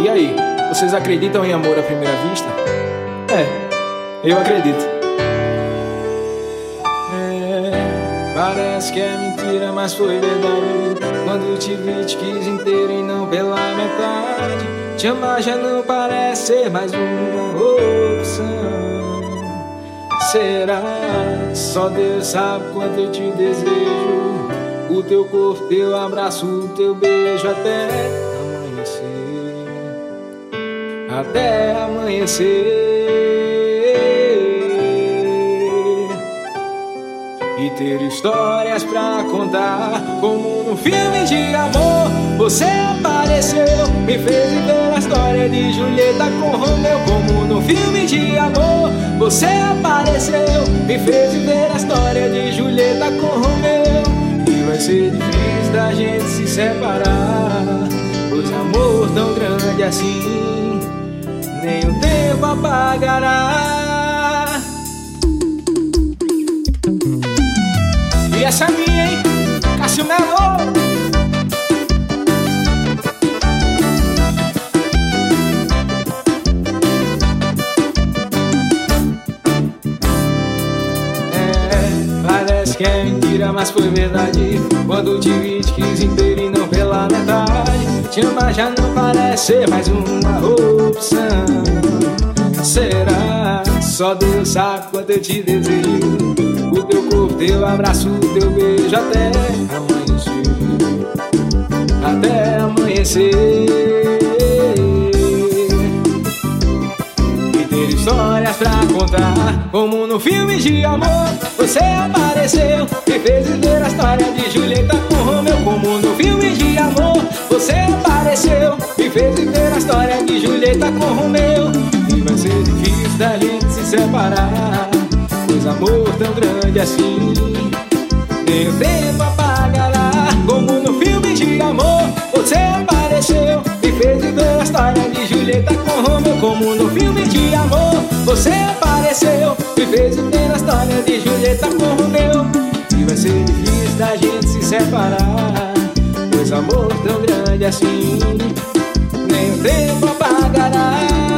E aí, vocês acreditam em amor à primeira vista? Eu acredito. Parece que é mentira, mas foi verdade. Quando te vi, te quis inteiro e não pela metade. Te amar já não parece ser mais uma opção. Será? Só Deus sabe quanto eu te desejo. O teu corpo, teu abraço, o teu beijo até amanhecer. Até amanhecer. E ter histórias pra contar, como num filme de amor. Você apareceu, me fez viver a história de Julieta com Romeu. Como num filme de amor. Você apareceu, me fez viver a história de Julieta com Romeu. E vai ser difícil da gente se separar, pois amor tão grande assim nem o tempo apagará. E essa é minha, hein? Cássio Melo. Parece que é mentira, mas foi verdade. Quando te vi, te quis inteiro e não pela metade. Te amar já não parece ser mais uma opção. Será? Só Deus sabe quanto eu te desejo. O teu corpo, teu abraço, o teu beijo até amanhecer. Até amanhecer. E ter histórias pra contar, como no filme de amor. Você apareceu, me fez viver a história de Julieta com Romeu. Como no filme de amor. Você apareceu, me fez viver a história de Julieta com Romeu. E vai ser difícil da gente se separar, pois amor tão grande assim nem o tempo apagará. Como no filme de amor. Você apareceu, me fez viver a história de Julieta com Romeu. Como no filme de amor. Você apareceu, me fez viver a história de Julieta com Romeu. E vai ser difícil da gente se separar, pois amor tão grande assim nem o tempo apagará.